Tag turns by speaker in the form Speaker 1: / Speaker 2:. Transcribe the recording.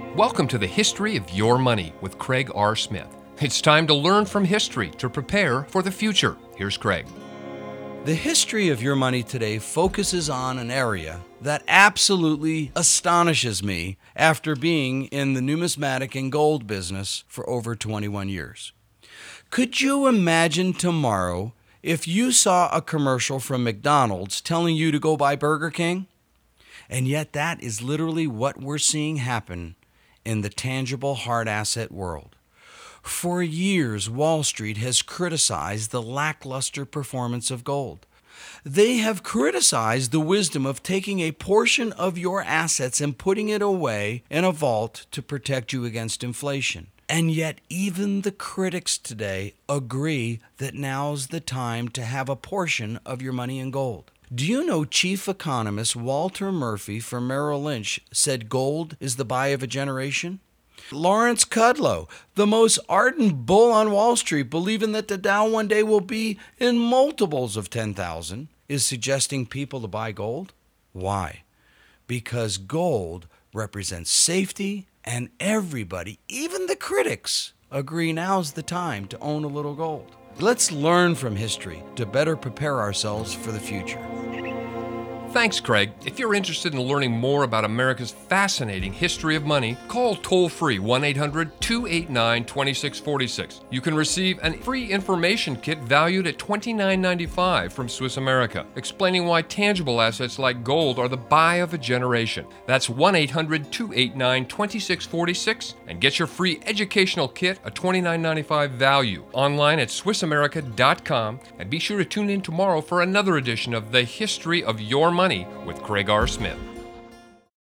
Speaker 1: Welcome to the History of Your Money with Craig R. Smith. It's time to learn from history to prepare for the future. Here's Craig.
Speaker 2: The history of your money today focuses on an area that absolutely astonishes me after being in the numismatic and gold business for over 21 years. Could you imagine tomorrow if you saw a commercial from McDonald's telling you to go buy Burger King? And yet that is literally what we're seeing happen in the tangible hard asset world. For years, Wall Street has criticized the lackluster performance of gold. They have criticized the wisdom of taking a portion of your assets and putting it away in a vault to protect you against inflation. And yet, even the critics today agree that now's the time to have a portion of your money in gold. Do you know Chief Economist Walter Murphy from Merrill Lynch said gold is the buy of a generation? Lawrence Kudlow, the most ardent bull on Wall Street, believing that the Dow one day will be in multiples of 10,000, is suggesting people to buy gold? Why? Because gold represents safety, and everybody, even the critics, agree now's the time to own a little gold. Let's learn from history to better prepare ourselves for the future.
Speaker 1: Thanks, Craig. If you're interested in learning more about America's fascinating history of money, call toll-free 1-800-289-2646. You can receive a free information kit valued at $29.95 from Swiss America, explaining why tangible assets like gold are the buy of a generation. That's 1-800-289-2646, and get your free educational kit, a $29.95 value, online at SwissAmerica.com, and be sure to tune in tomorrow for another edition of The History of Your Money with Craig R. Smith.